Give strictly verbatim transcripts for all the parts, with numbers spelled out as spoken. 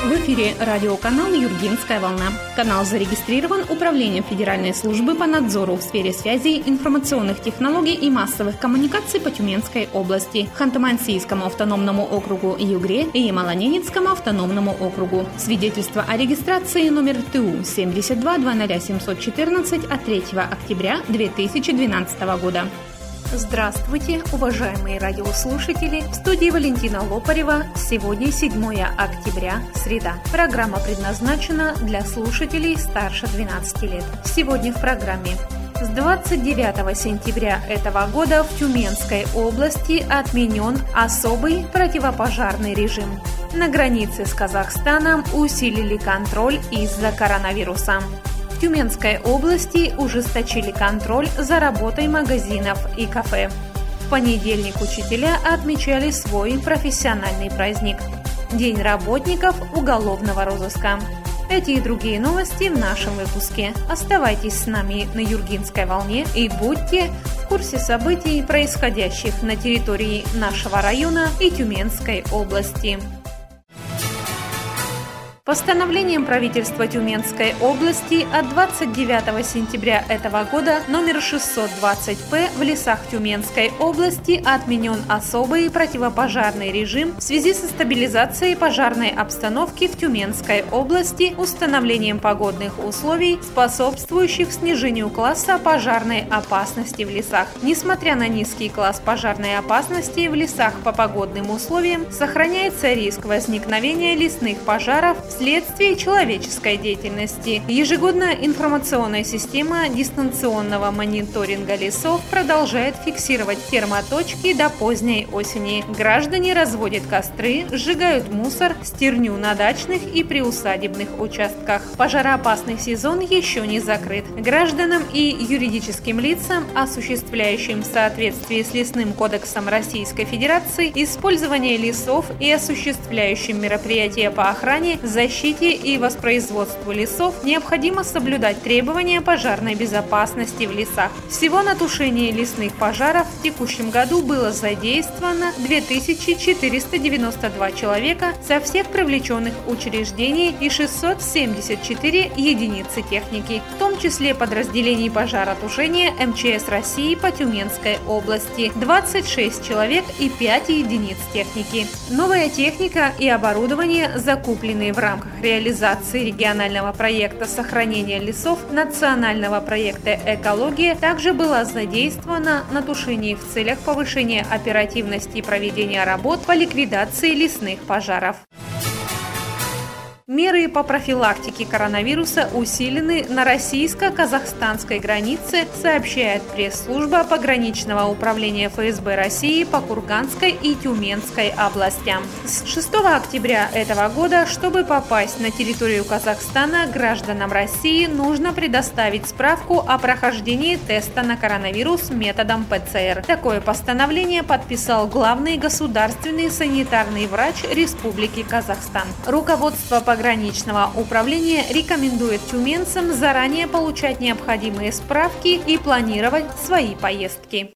В эфире радиоканал «Юргенская волна». Канал зарегистрирован Управлением Федеральной службы по надзору в сфере связи, информационных технологий и массовых коммуникаций по Тюменской области, Ханты-Мансийскому автономному округу Югре и Ямало-Ненецкому автономному округу. Свидетельство о регистрации номер ТУ семьдесят два две тысячи семьсот четырнадцать от третьего октября две тысячи двенадцатого года. Здравствуйте, уважаемые радиослушатели! В студии Валентина Лопарева. Сегодня седьмое октября, среда. Программа предназначена для слушателей старше двенадцати лет. Сегодня в программе. С двадцать девятого сентября этого года в Тюменской области отменен особый противопожарный режим. На границе с Казахстаном усилили контроль из-за коронавируса. В Тюменской области ужесточили контроль за работой магазинов и кафе. В понедельник учителя отмечали свой профессиональный праздник – День работников уголовного розыска. Эти и другие новости в нашем выпуске. Оставайтесь с нами на Юргенской волне и будьте в курсе событий, происходящих на территории нашего района и Тюменской области. Постановлением правительства Тюменской области от двадцать девятого сентября этого года номер шестьсот двадцать П в лесах Тюменской области отменен особый противопожарный режим в связи со стабилизацией пожарной обстановки в Тюменской области, установлением погодных условий, способствующих снижению класса пожарной опасности в лесах. Несмотря на низкий класс пожарной опасности в лесах по погодным условиям, сохраняется риск возникновения лесных пожаров вследствие человеческой деятельности. Ежегодная информационная система дистанционного мониторинга лесов продолжает фиксировать термоточки до поздней осени. Граждане разводят костры, сжигают мусор, стерню на дачных и приусадебных участках. Пожароопасный сезон еще не закрыт. Гражданам и юридическим лицам, осуществляющим в соответствии с Лесным кодексом Российской Федерации использование лесов и осуществляющим мероприятия по охране, защите и воспроизводству лесов, необходимо соблюдать требования пожарной безопасности в лесах. Всего на тушение лесных пожаров в текущем году было задействовано две тысячи четыреста девяносто два человека со всех привлеченных учреждений и шестьсот семьдесят четыре единицы техники, в том числе подразделений пожаротушения эм че эс России по Тюменской области, двадцать шесть человек и пять единиц техники. Новая техника и оборудование, закупленные в рамках В рамках реализации регионального проекта сохранения лесов национального проекта «Экология» также была задействована на тушении в целях повышения оперативности проведения работ по ликвидации лесных пожаров. Меры по профилактике коронавируса усилены на российско-казахстанской границе, сообщает пресс-служба пограничного управления эф эс бэ России по Курганской и Тюменской областям. С шестого октября этого года, чтобы попасть на территорию Казахстана, гражданам России нужно предоставить справку о прохождении теста на коронавирус методом пэ цэ эр. Такое постановление подписал главный государственный санитарный врач Республики Казахстан. Руководство по Пограничного управления рекомендует тюменцам заранее получать необходимые справки и планировать свои поездки.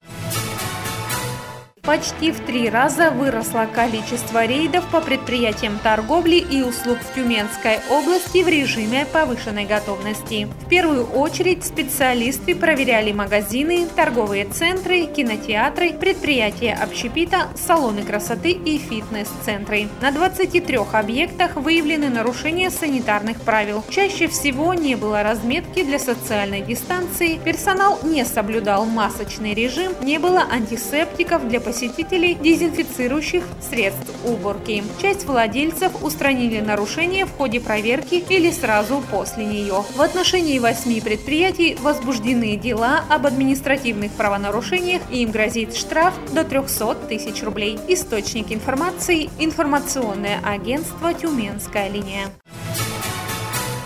Почти в три раза выросло количество рейдов по предприятиям торговли и услуг в Тюменской области в режиме повышенной готовности. В первую очередь специалисты проверяли магазины, торговые центры, кинотеатры, предприятия общепита, салоны красоты и фитнес-центры. На двадцати трёх объектах выявлены нарушения санитарных правил. Чаще всего не было разметки для социальной дистанции, персонал не соблюдал масочный режим, не было антисептиков для посетителей, посетителей дезинфицирующих средств уборки. Часть владельцев устранили нарушения в ходе проверки или сразу после нее. В отношении восьми предприятий возбуждены дела об административных правонарушениях, и им грозит штраф до трёхсот тысяч рублей. Источник информации – информационное агентство «Тюменская линия».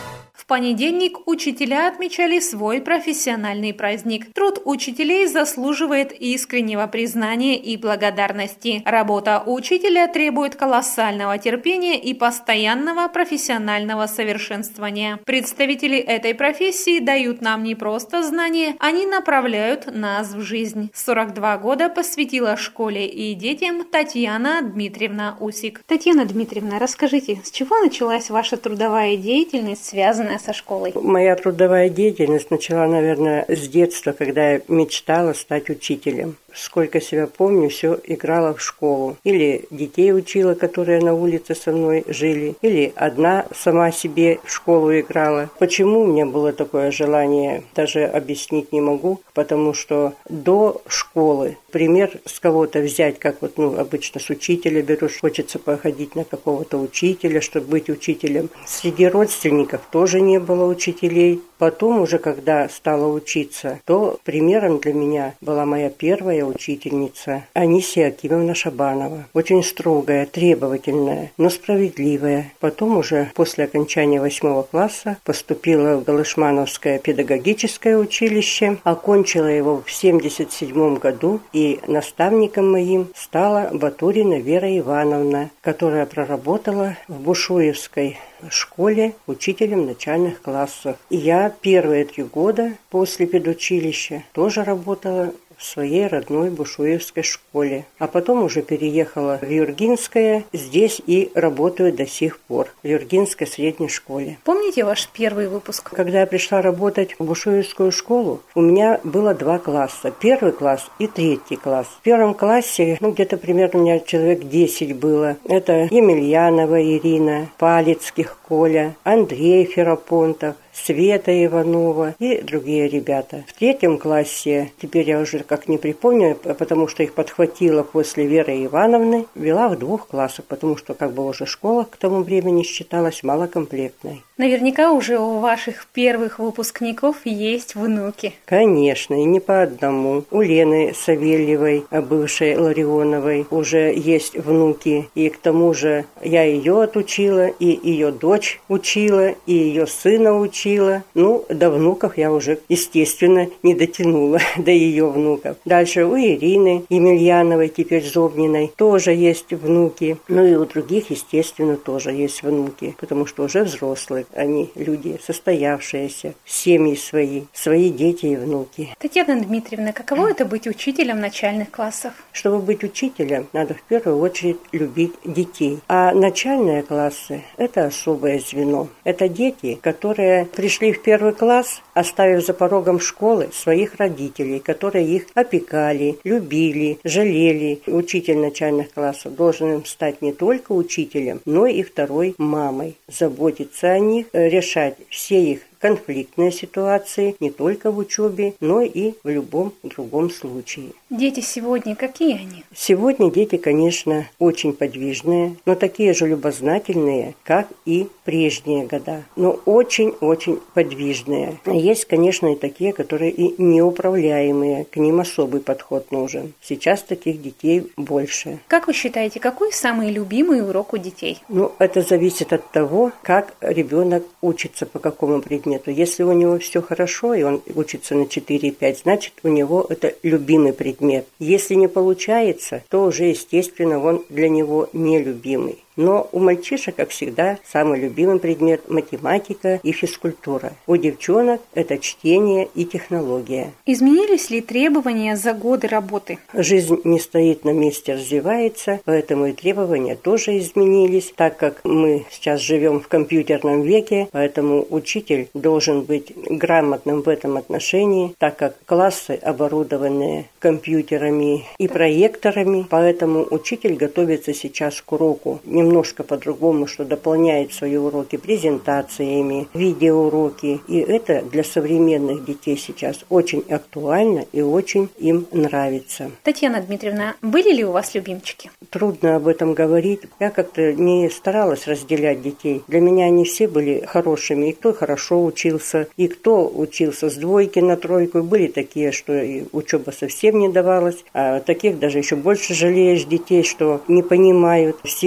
понедельник учителя отмечали свой профессиональный праздник. Труд учителей заслуживает искреннего признания и благодарности. Работа учителя требует колоссального терпения и постоянного профессионального совершенствования. Представители этой профессии дают нам не просто знания, они направляют нас в жизнь. сорок два года посвятила школе и детям Татьяна Дмитриевна Усик. Татьяна Дмитриевна, расскажите, с чего началась ваша трудовая деятельность, связанная со школой? Моя трудовая деятельность начала, наверное, с детства, когда я мечтала стать учителем. Сколько себя помню, все играла в школу. Или детей учила, которые на улице со мной жили, или одна сама себе в школу играла. Почему у меня было такое желание, даже объяснить не могу, потому что до школы, пример с кого-то взять, как вот ну, обычно с учителя берешь, хочется походить на какого-то учителя, чтобы быть учителем. Среди родственников тоже не было учителей. Потом уже, когда стала учиться, то примером для меня была моя первая учительница Анисия Акимовна Шабанова. Очень строгая, требовательная, но справедливая. Потом уже после окончания восьмого класса поступила в Галышмановское педагогическое училище, окончила его в семьдесят седьмом году, и наставником моим стала Батурина Вера Ивановна, которая проработала в Бушуевской школе учителем начальных классов. И я первые три года после педучилища тоже работала в своей родной Бушуевской школе. А потом уже переехала в Юргинское, здесь и работаю до сих пор, в Юргинской средней школе. Помните ваш первый выпуск? Когда я пришла работать в Бушуевскую школу, у меня было два класса. Первый класс и третий класс. В первом классе, ну, где-то примерно у меня человек десять было. Это Емельянова Ирина, Палецких Коля, Андрей Ферапонтов, Света Иванова и другие ребята. В третьем классе, теперь я уже как не припомню, потому что их подхватила после Веры Ивановны, вела в двух классах, потому что как бы уже школа к тому времени считалась малокомплектной. Наверняка уже у ваших первых выпускников есть внуки. Конечно, и не по одному. У Лены Савельевой, бывшей Ларионовой, уже есть внуки. И к тому же я ее отучила, и ее дочь учила, и ее сына учила. Ну, до внуков я уже, естественно, не дотянула, до ее внуков. Дальше у Ирины Емельяновой, теперь Зобниной, тоже есть внуки. Ну и у других, естественно, тоже есть внуки, потому что уже взрослые. Они люди состоявшиеся, семьи свои, свои дети и внуки. Татьяна Дмитриевна, каково это быть учителем начальных классов? Чтобы быть учителем, надо в первую очередь любить детей. А начальные классы – это особое звено. Это дети, которые пришли в первый класс, оставив за порогом школы своих родителей, которые их опекали, любили, жалели. Учитель начальных классов должен им стать не только учителем, но и второй мамой, заботиться о них, решать все их конфликтные ситуации не только в учебе, но и в любом другом случае. Дети сегодня какие они? Сегодня дети, конечно, очень подвижные, но такие же любознательные, как и прежние года. Но очень-очень подвижные. Есть, конечно, и такие, которые и неуправляемые, к ним особый подход нужен. Сейчас таких детей больше. Как вы считаете, какой самый любимый урок у детей? Ну, это зависит от того, как ребенок учится, по какому предмету. Если у него все хорошо, и он учится на четыре и пять, значит, у него это любимый предмет. Если не получается, то уже, естественно, он для него нелюбимый. Но у мальчишек, как всегда, самый любимый предмет – математика и физкультура. У девчонок – это чтение и технология. Изменились ли требования за годы работы? Жизнь не стоит на месте, развивается, поэтому и требования тоже изменились, так как мы сейчас живем в компьютерном веке, поэтому учитель должен быть грамотным в этом отношении, так как классы оборудованы компьютерами и проекторами, поэтому учитель готовится сейчас к уроку немножко по-другому, что дополняет свои уроки презентациями, видеоуроки. И это для современных детей сейчас очень актуально и очень им нравится. Татьяна Дмитриевна, были ли у вас любимчики? Трудно об этом говорить. Я как-то не старалась разделять детей. Для меня они все были хорошими. И кто хорошо учился, и кто учился с двойки на тройку. Были такие, что и учеба совсем не давалась. А таких даже еще больше жалеешь детей, что не понимают в силу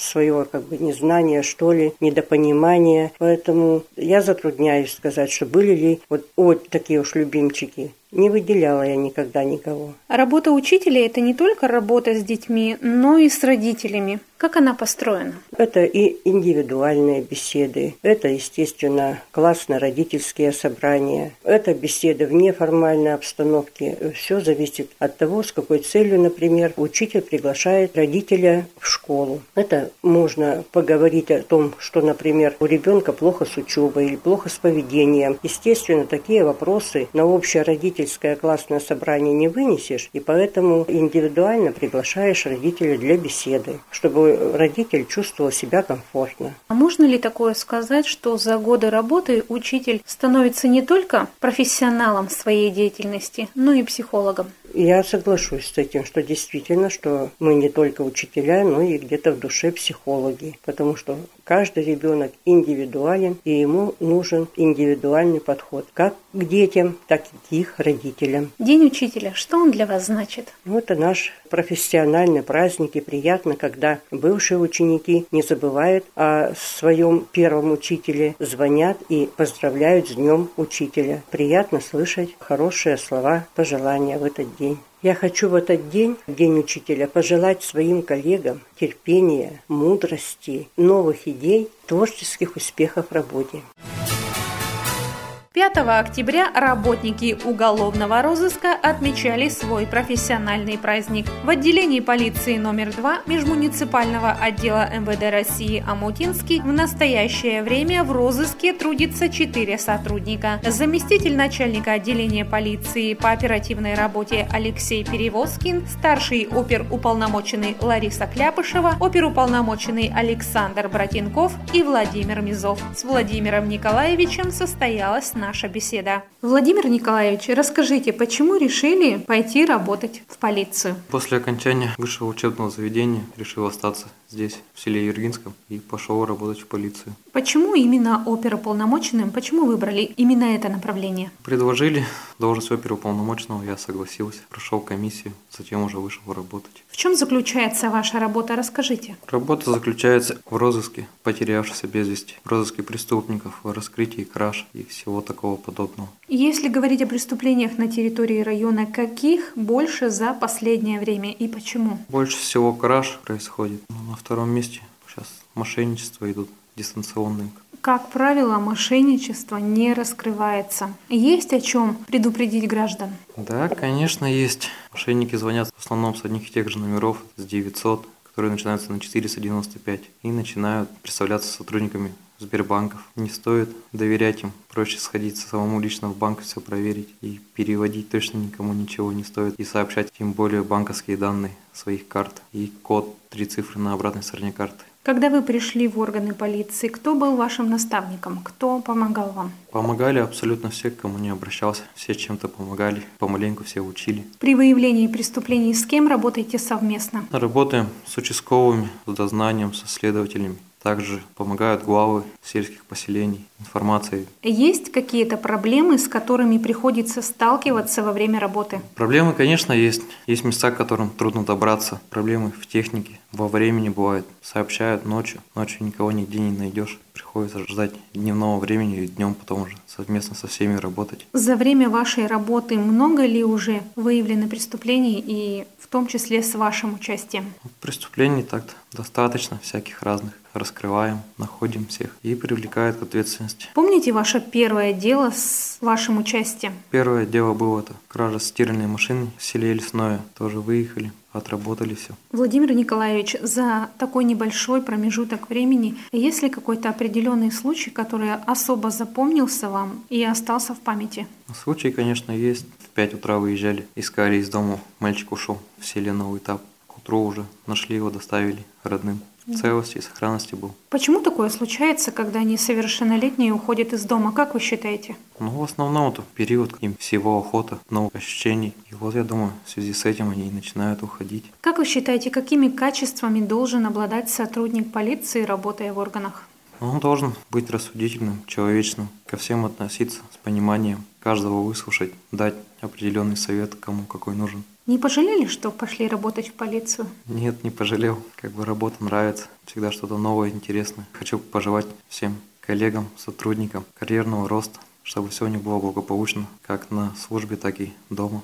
своего как бы незнания, что ли, недопонимания. Поэтому я затрудняюсь сказать, что были ли вот, вот такие уж любимчики. Не выделяла я никогда никого. Работа учителя – это не только работа с детьми, но и с родителями. Как она построена? Это и индивидуальные беседы, это, естественно, классно-родительские собрания, это беседы в неформальной обстановке. Все зависит от того, с какой целью, например, учитель приглашает родителя в школу. Это можно поговорить о том, что, например, у ребенка плохо с учебой или плохо с поведением. Естественно, такие вопросы на общее родительское классное собрание не вынесешь, и поэтому индивидуально приглашаешь родителя для беседы, чтобы родитель чувствовал себя комфортно. А можно ли такое сказать, что за годы работы учитель становится не только профессионалом в своей деятельности, но и психологом? Я соглашусь с этим, что действительно, что мы не только учителя, но и где-то в душе психологи, потому что каждый ребенок индивидуален, и ему нужен индивидуальный подход как к детям, так и к их родителям. День учителя, что он для вас значит? Ну, это наш профессиональный праздник, и приятно, когда бывшие ученики не забывают о своем первом учителе, звонят и поздравляют с Днем Учителя. Приятно слышать хорошие слова, пожелания в этот день. Я хочу в этот день, День Учителя, пожелать своим коллегам терпения, мудрости, новых идей, творческих успехов в работе. пятого октября работники уголовного розыска отмечали свой профессиональный праздник. В отделении полиции номер два межмуниципального отдела эм вэ дэ России Омутинский в настоящее время в розыске трудится четыре сотрудника. Заместитель начальника отделения полиции по оперативной работе Алексей Перевозкин, старший оперуполномоченный Лариса Кляпышева, оперуполномоченный Александр Братенков и Владимир Мизов. С Владимиром Николаевичем состоялась наша наша беседа. Владимир Николаевич, расскажите, почему решили пойти работать в полицию? После окончания высшего учебного заведения решил остаться здесь, в селе Юргинском, и пошел работать в полицию. Почему именно оперуполномоченным? Почему выбрали именно это направление? Предложили должность оперуполномоченного, я согласился, прошел комиссию, затем уже вышел работать. В чем заключается ваша работа? Расскажите. Работа заключается в розыске потерявшихся без вести, в розыске преступников, в раскрытии краж и всего такого подобного. Если говорить о преступлениях на территории района, каких больше за последнее время и почему? Больше всего краж происходит. На втором месте сейчас мошенничество идут, дистанционные. Как правило, мошенничество не раскрывается. Есть о чем предупредить граждан? Да, конечно, есть. Мошенники звонят в основном с одних и тех же номеров, с девятьсот, которые начинаются на четыреста девяносто пять, и начинают представляться сотрудниками Сбербанков. Не стоит доверять им, проще сходить самому лично в банк, все проверить, и переводить точно никому ничего не стоит, и сообщать тем более банковские данные своих карт и код, три цифры на обратной стороне карты. Когда вы пришли в органы полиции, кто был вашим наставником? Кто помогал вам? Помогали абсолютно все, к кому не обращался. Все чем-то помогали, помаленьку все учили. При выявлении преступлений с кем работаете совместно? Работаем с участковыми, с дознанием, со следователями. Также помогают главы сельских поселений информацией. Есть какие-то проблемы, с которыми приходится сталкиваться во время работы? Проблемы, конечно, есть. Есть места, к которым трудно добраться. Проблемы в технике, во времени бывает. Сообщают ночью. Ночью никого нигде не найдешь. Приходится ждать дневного времени и днем потом уже совместно со всеми работать. За время вашей работы много ли уже выявлено преступлений, и в том числе с вашим участием? Преступлений так-то достаточно, всяких разных. Раскрываем, находим всех и привлекают к ответственности. Помните ваше первое дело с вашим участием? Первое дело было это кража стиральной машины в селе Лесное. Тоже выехали, отработали все. Владимир Николаевич, за такой небольшой промежуток времени, есть ли какой-то определенный случай, который особо запомнился вам и остался в памяти? Случай, конечно, есть. В пять утра выезжали, искали из дома. Мальчик ушел в селе Новый Этап. К утру уже нашли его, доставили родным. В целости и сохранности был. Почему такое случается, когда несовершеннолетние уходят из дома? Как вы считаете? Ну, в основном это период им всего охота, новых ощущений. И вот, я думаю, в связи с этим они и начинают уходить. Как вы считаете, какими качествами должен обладать сотрудник полиции, работая в органах? Он должен быть рассудительным, человечным, ко всем относиться с пониманием, каждого выслушать, дать определенный совет, кому какой нужен. Не пожалели, что пошли работать в полицию? Нет, не пожалел. Как бы работа нравится. Всегда что-то новое, интересное. Хочу пожелать всем коллегам, сотрудникам карьерного роста, чтобы все у них было благополучно, как на службе, так и дома.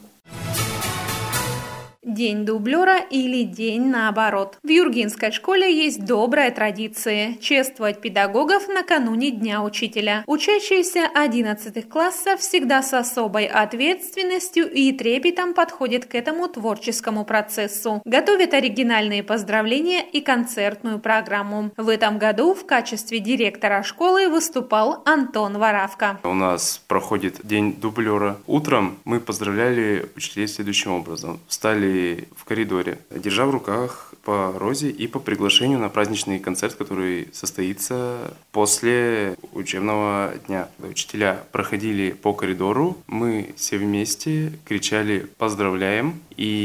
День дублера или день наоборот. В Юргинской школе есть добрая традиция – чествовать педагогов накануне Дня учителя. Учащиеся одиннадцатых классов всегда с особой ответственностью и трепетом подходят к этому творческому процессу. Готовят оригинальные поздравления и концертную программу. В этом году в качестве директора школы выступал Антон Воравка. У нас проходит День дублера. Утром мы поздравляли учителей следующим образом. Встали в коридоре, держа в руках по розе и по приглашению на праздничный концерт, который состоится после учебного дня. Когда учителя проходили по коридору, мы все вместе кричали «Поздравляем!»,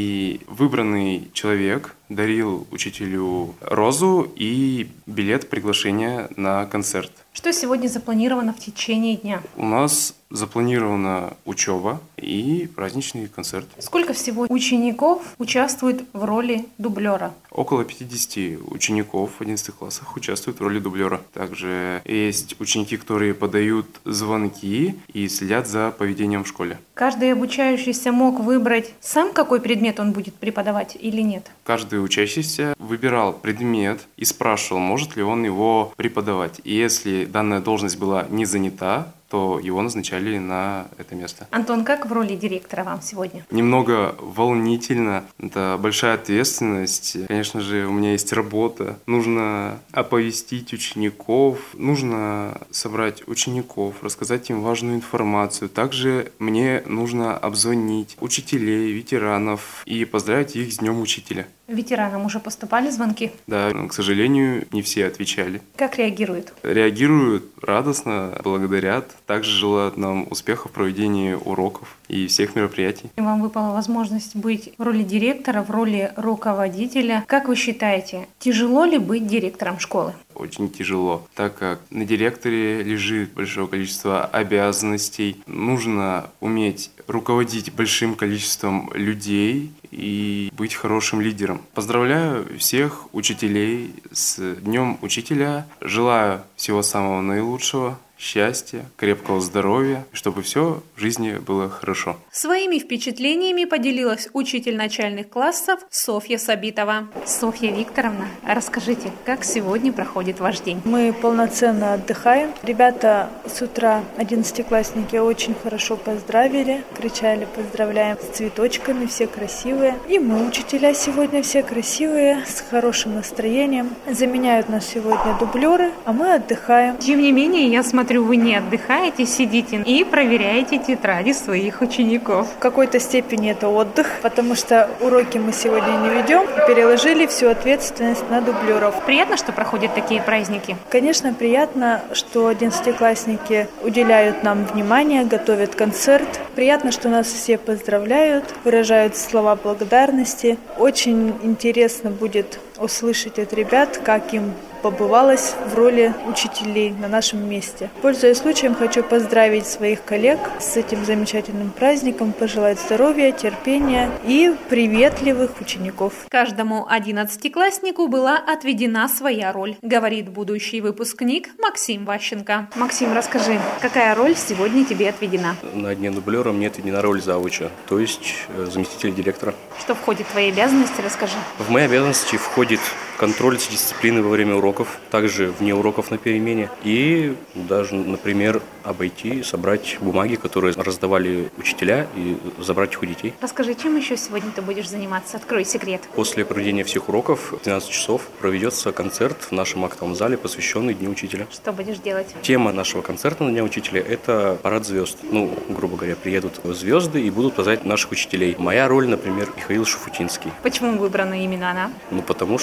и выбранный человек дарил учителю розу и билет приглашения на концерт. Что сегодня запланировано в течение дня? У нас запланирована учеба и праздничный концерт. Сколько всего учеников участвует в роли дублера? Около пятидесяти учеников в одиннадцатых классах участвуют в роли дублера. Также есть ученики, которые подают звонки и следят за поведением в школе. Каждый обучающийся мог выбрать сам, какой предмет он будет преподавать или нет? Каждый учащийся выбирал предмет и спрашивал, может ли он его преподавать. И если данная должность была не занята, то его назначали на это место. Антон, как в роли директора вам сегодня? Немного волнительно. Это большая ответственность. Конечно же, у меня есть работа. Нужно оповестить учеников, нужно собрать учеников, рассказать им важную информацию. Также мне нужно обзвонить учителей, ветеранов и поздравить их с Днем Учителя. Ветеранам уже поступали звонки? Да, но, к сожалению, не все отвечали. Как реагируют? Реагируют радостно, благодарят. Также желают нам успехов в проведении уроков и всех мероприятий. Вам выпала возможность быть в роли директора, в роли руководителя. Как вы считаете, тяжело ли быть директором школы? Очень тяжело, так как на директоре лежит большое количество обязанностей. Нужно уметь руководить большим количеством людей и быть хорошим лидером. Поздравляю всех учителей с Днем Учителя. Желаю всего самого наилучшего. Счастья, крепкого здоровья, чтобы все в жизни было хорошо. Своими впечатлениями поделилась учитель начальных классов Софья Сабитова. Софья Викторовна, расскажите, как сегодня проходит ваш день? Мы полноценно отдыхаем. Ребята с утра, одиннадцатиклассники, очень хорошо поздравили, кричали «поздравляем» с цветочками, все красивые. И мы, учителя, сегодня все красивые, с хорошим настроением. Заменяют нас сегодня дублеры, а мы отдыхаем. Тем не менее, я смотрю, вы не отдыхаете, сидите и проверяете тетради своих учеников. В какой-то степени это отдых, потому что уроки мы сегодня не ведем, переложили всю ответственность на дублеров. Приятно, что проходят такие праздники? Конечно, приятно, что одиннадцатиклассники уделяют нам внимание, готовят концерт. Приятно, что нас все поздравляют, выражают слова благодарности. Очень интересно будет услышать от ребят, как им побывалась в роли учителей на нашем месте. Пользуясь случаем, хочу поздравить своих коллег с этим замечательным праздником, пожелать здоровья, терпения и приветливых учеников. Каждому одиннадцатикласснику была отведена своя роль, говорит будущий выпускник Максим Ващенко. Максим, расскажи, какая роль сегодня тебе отведена? На Дне дублера мне отведена роль завуча, то есть заместитель директора. Что входит в твои обязанности, расскажи. В мои обязанности входит контроль дисциплины во время уроков, также вне уроков на перемене и даже, например, обойти, собрать бумаги, которые раздавали учителя, и забрать их у детей. Расскажи, чем еще сегодня ты будешь заниматься? Открой секрет. После проведения всех уроков в двенадцать часов проведется концерт в нашем актовом зале, посвященный Дню Учителя. Что будешь делать? Тема нашего концерта на Дня Учителя – это парад звезд. Ну, грубо говоря, приедут звезды и будут поздравлять наших учителей. Моя роль, например, Михаил Шуфутинский. Почему выбрана именно она? Ну, потому что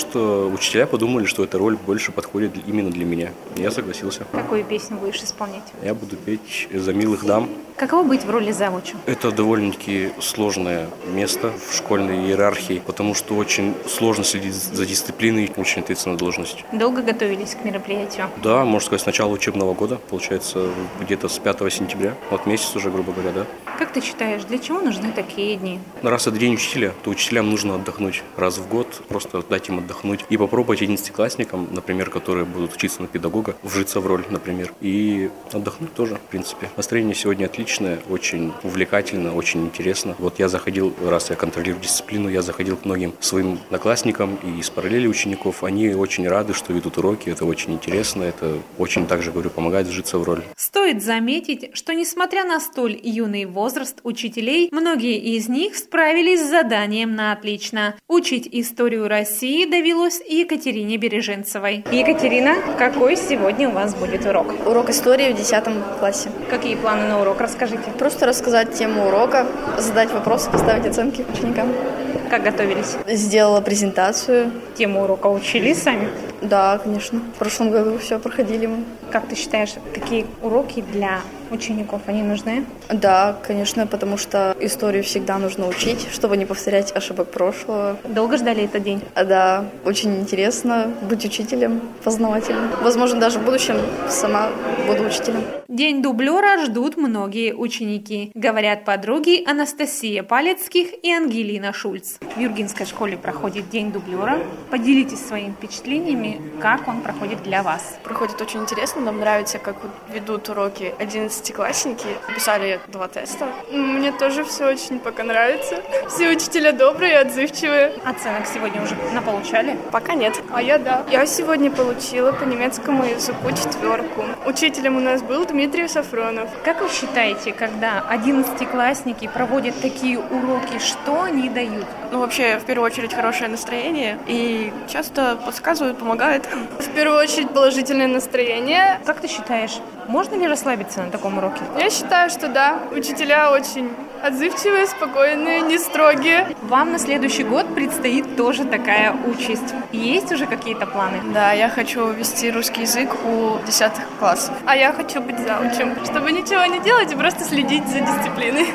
учителя подумали, что эта роль больше подходит именно для меня. Я согласился. Какую песню будешь исполнять? Я буду петь «За милых дам». Каково быть в роли завуча? Это довольно-таки сложное место в школьной иерархии, потому что очень сложно следить за дисциплиной, очень ответственная должность. Долго готовились к мероприятию? Да, можно сказать, с начала учебного года, получается, где-то с пятого сентября, вот месяц уже, грубо говоря, да. Как ты считаешь, для чего нужны такие дни? Раз это день учителя, то учителям нужно отдохнуть раз в год, просто дать им отдохнуть и попробовать одиннадцатиклассникам, например, которые будут учиться на педагога, вжиться в роль, например, и отдохнуть тоже, в принципе. Настроение сегодня отличное, очень увлекательно, очень интересно. Вот я заходил, раз я контролирую дисциплину, я заходил к многим своим одноклассникам и из параллели учеников, они очень рады, что ведут уроки, это очень интересно, это очень, также говорю, помогает вжиться в роль. Стоит заметить, что несмотря на столь юный возраст учителей, многие из них справились с заданием на отлично. Учить историю России довелось Екатерине Береженцевой. Екатерина, какой сегодня у вас будет урок? Урок истории в десятом классе. Какие планы на урок? Расскажите. Просто рассказать тему урока, задать вопросы, поставить оценки ученикам. Как готовились? Сделала презентацию. Тему урока учили сами? Да, конечно. В прошлом году все проходили мы. Как ты считаешь, такие уроки для учеников, они нужны? Да, конечно, потому что историю всегда нужно учить, чтобы не повторять ошибок прошлого. Долго ждали этот день? Да, очень интересно быть учителем, познавательным. Возможно, даже в будущем сама буду учителем. День дублера ждут многие ученики, говорят подруги Анастасия Палецких и Ангелина Шульц. В Юргинской школе проходит День дублера. Поделитесь своими впечатлениями, как он проходит для вас. Проходит очень интересно, нам нравится, как ведут уроки одиннадцатиклассники. Писали два теста. Мне тоже все очень пока нравится. Все учителя добрые, отзывчивые. Оценок сегодня уже наполучали? Пока нет. А я да. Я сегодня получила по немецкому языку четверку. Учителем у нас был Дмитрий Сафронов. Как вы считаете, когда одиннадцатиклассники проводят такие уроки, что они дают? Ну, вообще, в первую очередь, хорошее настроение. И часто подсказывают, помогают. В первую очередь, положительное настроение. Как ты считаешь, можно ли расслабиться на таком уроке? Я считаю, что да. Учителя очень отзывчивые, спокойные, не строгие. Вам на следующий год предстоит тоже такая участь. Есть уже какие-то планы? Да, я хочу вести русский язык у десятых классов. А я хочу быть заучем, чтобы ничего не делать и просто следить за дисциплиной.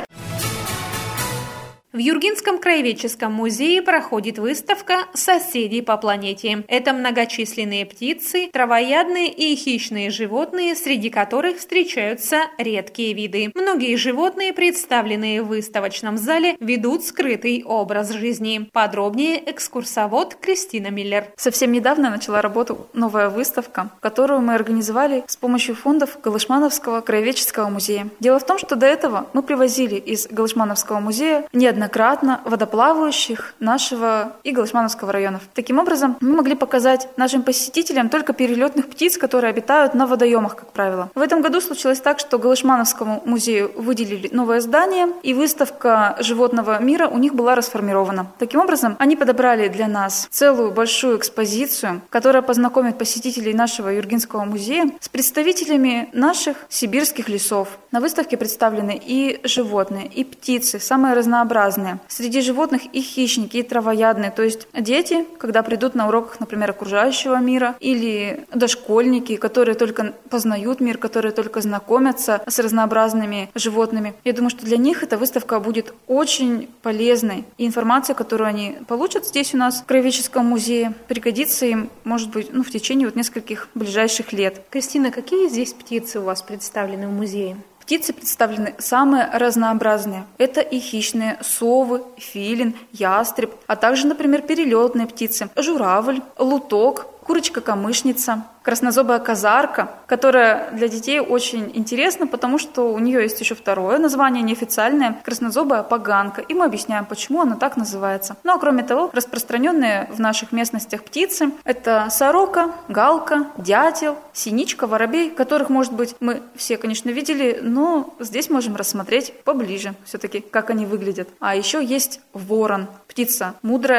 В Юргинском краеведческом музее проходит выставка «Соседи по планете». Это многочисленные птицы, травоядные и хищные животные, среди которых встречаются редкие виды. Многие животные, представленные в выставочном зале, ведут скрытый образ жизни. Подробнее экскурсовод Кристина Миллер. Совсем недавно начала работу новая выставка, которую мы организовали с помощью фондов Галышмановского краеведческого музея. Дело в том, что до этого мы привозили из Галышмановского музея неоднократно неоднократно водоплавающих нашего и Галышмановского районов. Таким образом, мы могли показать нашим посетителям только перелетных птиц, которые обитают на водоемах, как правило. В этом году случилось так, что Галышмановскому музею выделили новое здание, и выставка животного мира у них была расформирована. Таким образом, они подобрали для нас целую большую экспозицию, которая познакомит посетителей нашего Юргинского музея с представителями наших сибирских лесов. На выставке представлены и животные, и птицы, самые разнообразные. Среди животных и хищники, и травоядные. То есть дети, когда придут на уроках, например, окружающего мира, или дошкольники, которые только познают мир, которые только знакомятся с разнообразными животными. Я думаю, что для них эта выставка будет очень полезной. И информация, которую они получат здесь у нас, в краеведческом музее, пригодится им, может быть, ну, в течение вот нескольких ближайших лет. Кристина, какие здесь птицы у вас представлены в музее? Птицы представлены самые разнообразные. Это и хищные совы, филин, ястреб, а также, например, перелетные птицы, журавль, луток, курочка-камышница, краснозобая казарка, которая для детей очень интересна, потому что у нее есть еще второе название, неофициальное, краснозобая поганка, и мы объясняем, почему она так называется. Ну а кроме того, распространенные в наших местностях птицы – это сорока, галка, дятел, синичка, воробей, которых, может быть, мы все, конечно, видели, но здесь можем рассмотреть поближе все-таки, как они выглядят. А еще есть ворон, птица мудрая,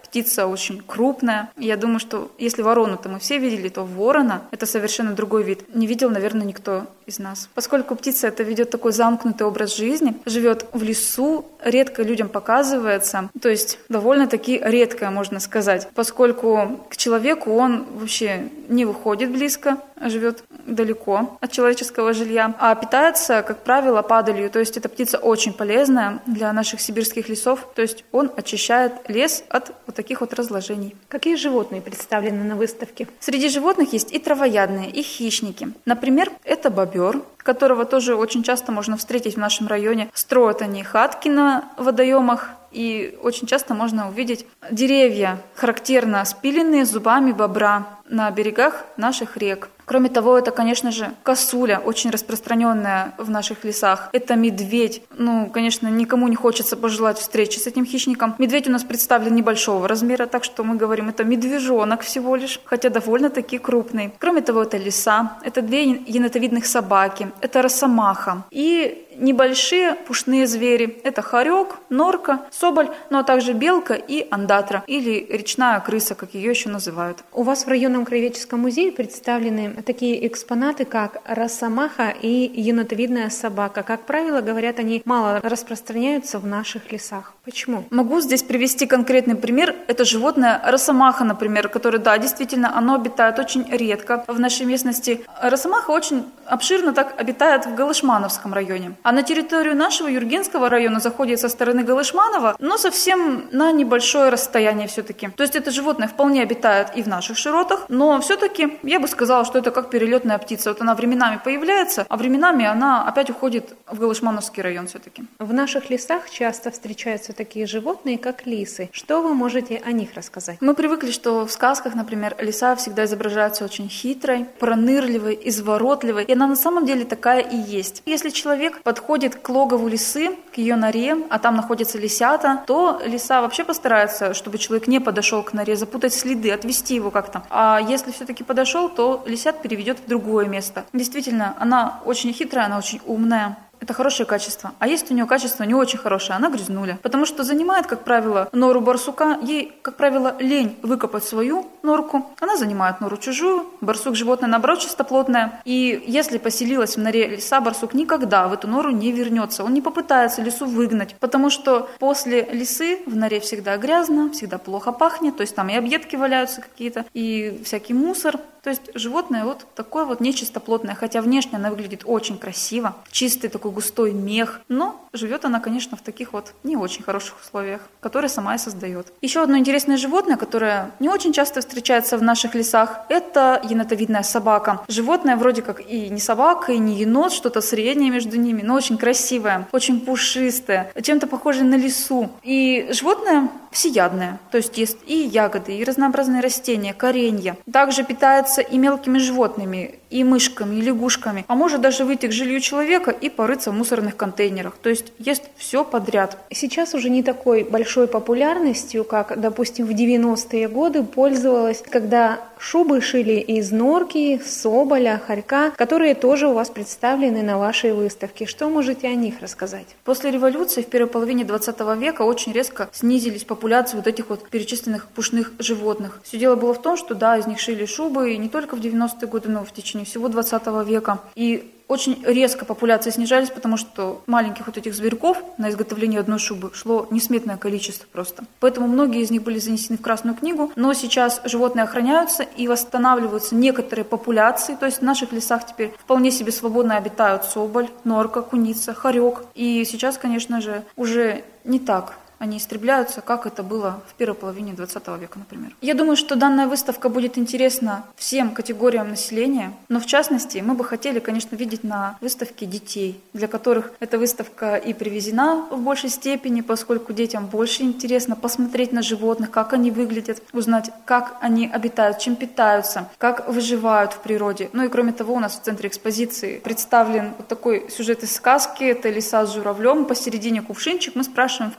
птица очень крупная. Я думаю, что если ворону-то мы все видели, то ворона — это совершенно другой вид. Не видел, наверное, никто из нас. Поскольку птица это ведет такой замкнутый образ жизни, живет в лесу, редко людям показывается, то есть довольно-таки редкое, можно сказать, поскольку к человеку он вообще не выходит близко, живет далеко от человеческого жилья, а питается, как правило, падалью, то есть эта птица очень полезная для наших сибирских лесов, то есть он очищает лес от вот таких вот разложений. Какие животные представлены на выставке? Среди животных есть и травоядные, и хищники. Например, это бобер, которого тоже очень часто можно встретить в нашем районе. Строят они хатки на водоемах, и очень часто можно увидеть деревья, характерно спиленные зубами бобра на берегах наших рек. Кроме того, это, конечно же, косуля, очень распространенная в наших лесах. Это медведь. Ну, конечно, никому не хочется пожелать встречи с этим хищником. Медведь у нас представлен небольшого размера, так что мы говорим, это медвежонок всего лишь, хотя довольно-таки крупный. Кроме того, это лиса, это две енотовидных собаки, это росомаха. И небольшие пушные звери. Это хорек, норка, соболь, ну а также белка и андатра, или речная крыса, как ее еще называют. У вас в районном краеведческом музее представлены такие экспонаты, как росомаха и енотовидная собака. Как правило, говорят, они мало распространяются в наших лесах. Почему? Могу здесь привести конкретный пример. Это животное росомаха, например, которое, да, действительно, оно обитает очень редко в нашей местности. Росомаха очень обширно так обитает в Галышмановском районе. А на территорию нашего Юргенского района заходит со стороны Галышманова, но совсем на небольшое расстояние все-таки. То есть это животное вполне обитает и в наших широтах, но все-таки я бы сказала, что это как перелетная птица. Вот она временами появляется, а временами она опять уходит в Галышмановский район все-таки. В наших лесах часто встречаются такие животные, как лисы. Что вы можете о них рассказать? Мы привыкли, что в сказках, например, лиса всегда изображается очень хитрой, пронырливой, изворотливой, и она на самом деле такая и есть. Если человек подходит к логову лисы, к ее норе, а там находятся лисята, то лиса вообще постарается, чтобы человек не подошел к норе, запутать следы, отвести его как-то. А если все-таки подошел, то лисят переведет в другое место. Действительно, она очень хитрая, она очень умная. Это хорошее качество. А есть у нее качество не очень хорошее, она грязнуля. Потому что занимает, как правило, нору барсука, ей, как правило, лень выкопать свою норку. Она занимает нору чужую. Барсук животное, наоборот, чистоплотное. И если поселилась в норе лиса, барсук никогда в эту нору не вернется. Он не попытается лису выгнать. Потому что после лисы в норе всегда грязно, всегда плохо пахнет. То есть там и объедки валяются какие-то, и всякий мусор. То есть животное вот такое вот нечистоплотное. Хотя внешне она выглядит очень красиво. Чистый такой густой мех, но живет она, конечно, в таких вот не очень хороших условиях, которые сама и создает. Еще одно интересное животное, которое не очень часто встречается в наших лесах, это енотовидная собака. Животное вроде как и не собака, и не енот, что-то среднее между ними, но очень красивое, очень пушистое, чем-то похожее на лису. И животное всеядное, то есть ест и ягоды, и разнообразные растения, коренья. Также питается и мелкими животными, и мышками, и лягушками, а может даже выйти к жилью человека и порыться в мусорных контейнерах. То есть ест все подряд. Сейчас уже не такой большой популярностью, как, допустим, в девяностые годы пользовалась, когда шубы шили из норки, соболя, хорька, которые тоже у вас представлены на вашей выставке. Что можете о них рассказать? После революции в первой половине двадцатого века очень резко снизились популяции вот этих вот перечисленных пушных животных. Все дело было в том, что да, из них шили шубы и не только в девяностые годы, но и в течение всего двадцатого века. И очень резко популяции снижались, потому что маленьких вот этих зверьков на изготовление одной шубы шло несметное количество просто. Поэтому многие из них были занесены в Красную книгу, но сейчас животные охраняются и восстанавливаются некоторые популяции, то есть в наших лесах теперь вполне себе свободно обитают соболь, норка, куница, хорек. И сейчас, конечно же, уже не так они истребляются, как это было в первой половине двадцатого века, например. Я думаю, что данная выставка будет интересна всем категориям населения, но в частности мы бы хотели, конечно, видеть на выставке детей, для которых эта выставка и привезена в большей степени, поскольку детям больше интересно посмотреть на животных, как они выглядят, узнать, как они обитают, чем питаются, как выживают в природе. Ну и кроме того, у нас в центре экспозиции представлен вот такой сюжет из сказки, это лиса с журавлем, посередине кувшинчик, мы спрашиваем, в каких же сказках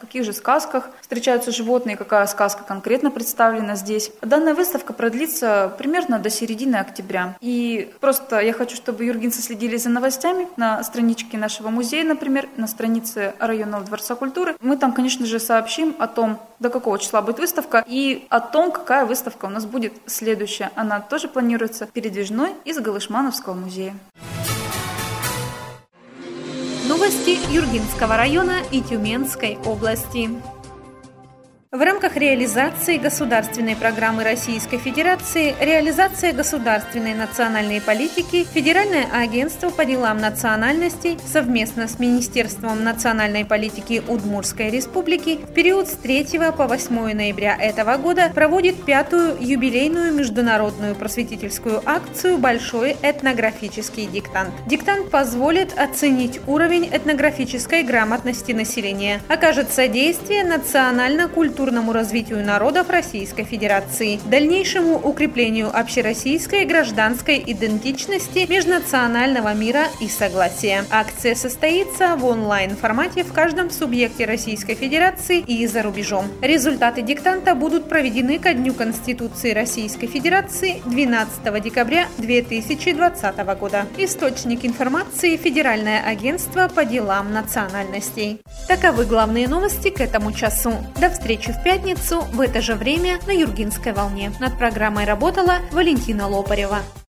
сказках встречаются животные, какая сказка конкретно представлена здесь. Данная выставка продлится примерно до середины октября. И просто я хочу, чтобы юргинцы следили за новостями на страничке нашего музея, например, на странице районного дворца культуры. Мы там, конечно же, сообщим о том, до какого числа будет выставка, и о том, какая выставка у нас будет следующая. Она тоже планируется передвижной из Галышмановского музея. Новости Юргинского района и Тюменской области. В рамках реализации государственной программы Российской Федерации «Реализация государственной национальной политики» Федеральное агентство по делам национальностей совместно с Министерством национальной политики Удмуртской Республики в период с третьего по восьмое ноября этого года проводит пятую юбилейную международную просветительскую акцию «Большой этнографический диктант». Диктант позволит оценить уровень этнографической грамотности населения, окажет содействие национально-культурному развитию народов Российской Федерации, дальнейшему укреплению общероссийской гражданской идентичности, межнационального мира и согласия. Акция состоится в онлайн-формате в каждом субъекте Российской Федерации и за рубежом. Результаты диктанта будут проведены ко Дню Конституции Российской Федерации двенадцатого декабря две тысячи двадцатого года. Источник информации – Федеральное агентство по делам национальностей. Таковы главные новости к этому часу. До встречи в пятницу в это же время на Юргинской волне. Над программой работала Валентина Лопарева.